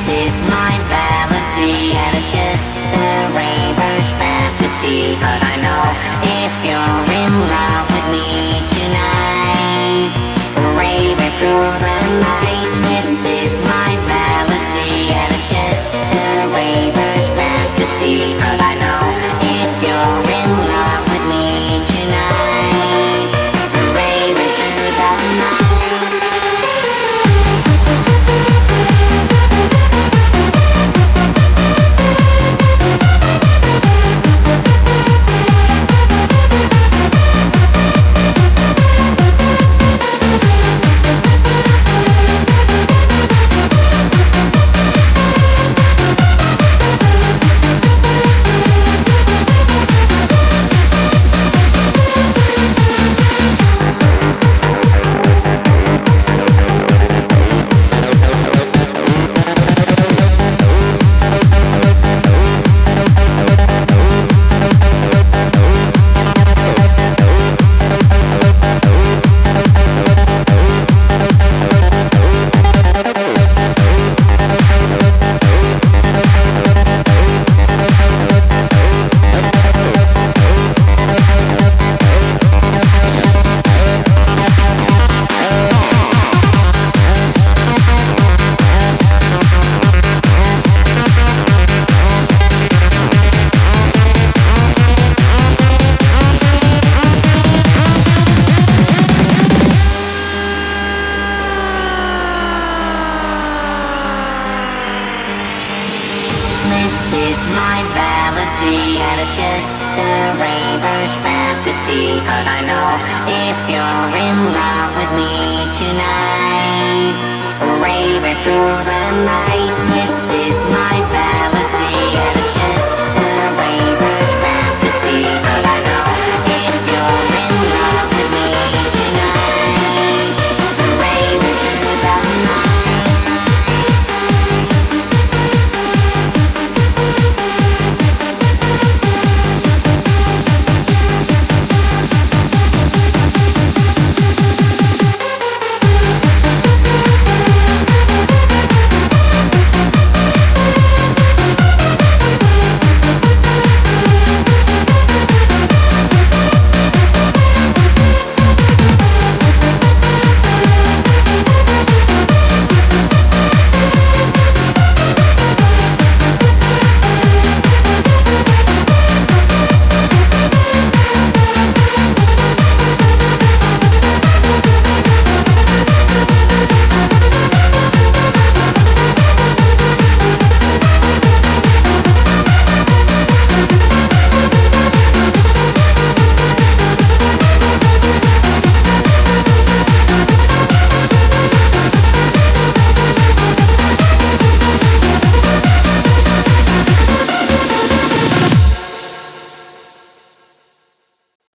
is my melody, and it's just a raver's fantasy. 'Cause I know if you're in love with me tonight, raving through the night. This is my melody, and it's just a raver's fantasy. 'Cause I know if you're in love with me tonight, raving through the night. This is my melody, and it's just a raver's fantasy. 'Cause I know if you're in love with me tonight, raving through the night.